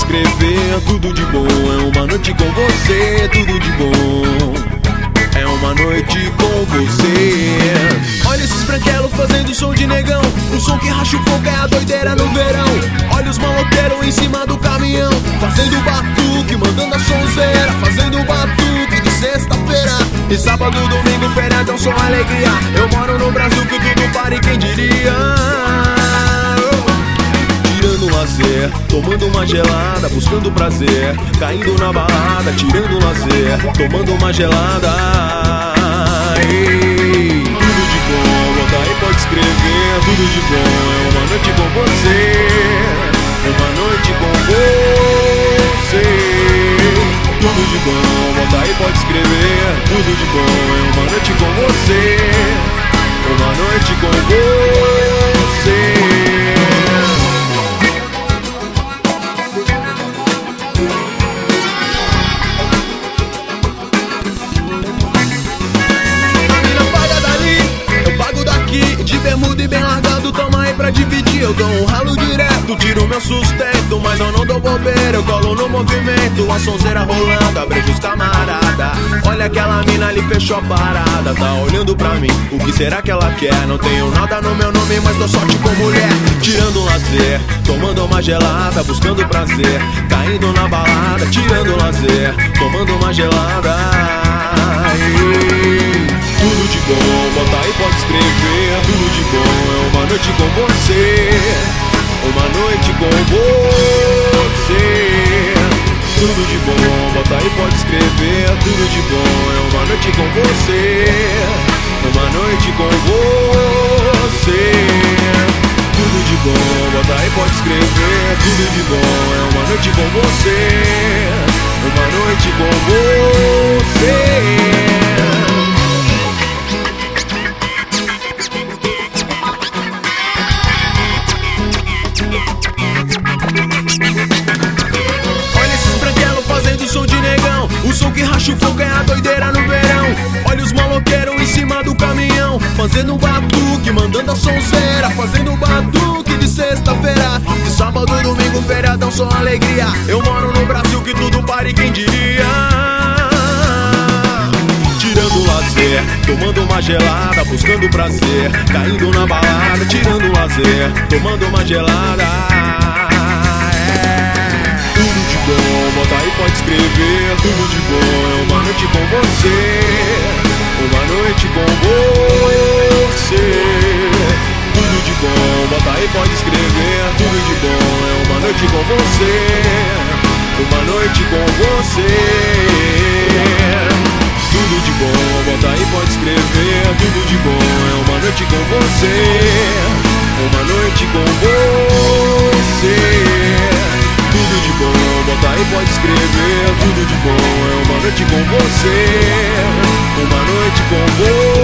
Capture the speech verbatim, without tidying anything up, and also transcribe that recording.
escrever, tudo de bom. É uma noite com você, tudo de bom. É uma noite com você. Olha esses branquelos fazendo som de negão, o som que racha o fogo é a doideira no verão. Olha os maloqueiros em cima do caminhão, fazendo batuque, mandando a sonzeira, fazendo batuque de sexta-feira. E sábado, domingo, feriadão, som, alegria. Eu moro no Brasil que tudo para e quem diria. Tirando lazer, tomando uma gelada, buscando prazer, caindo na balada, tirando lazer, tomando uma gelada. Ei, tudo de bom, bota aí, pode escrever, tudo de bom. É uma noite com você, uma noite com você. Tudo de bom, bota aí, pode escrever, tudo de bom. É uma noite com você, uma noite com você. De bermuda e bem largado, toma aí pra dividir. Eu dou um ralo direto, tiro meu sustento, mas eu não dou bobeira, eu colo no movimento. A sonzeira rolando, abreja os camarada. Olha aquela mina ali, fechou a parada, tá olhando pra mim, o que será que ela quer? Não tenho nada no meu nome, mas dou sorte com mulher. Tirando lazer, tomando uma gelada, buscando prazer, caindo na balada. Tirando lazer, tomando uma gelada. Ei, tudo de bom, bota aí, pode escrever, tudo de bom. É uma noite com você, uma noite com você. Tudo de bom, bota aí, pode escrever, tudo de bom. É uma noite com você, uma noite com você. Tudo de bom, bota aí, pode escrever, tudo de bom. É uma noite com você, uma noite com você. Som de negão, o som que racha o fogo é a doideira no verão. Olha os maloqueiros em cima do caminhão, fazendo um batuque, mandando a sonzeira, fazendo um batuque de sexta-feira. De sábado, domingo, feriadão, só alegria. Eu moro no Brasil que tudo para e quem diria. Tirando lazer, tomando uma gelada, buscando prazer, caindo na balada. Tirando lazer, tomando uma gelada. Bota aí, pode escrever, tudo de bom. É uma noite com você, uma noite com você. Tudo de bom, bota aí, pode escrever, tudo de bom. É uma noite com você, uma noite com você. Tudo de bom, bota aí, pode escrever, tudo de bom. É uma noite com você, uma noite com você. Tudo de bom, bota aí, pode escrever, tudo de bom. É uma noite com você, uma noite com você.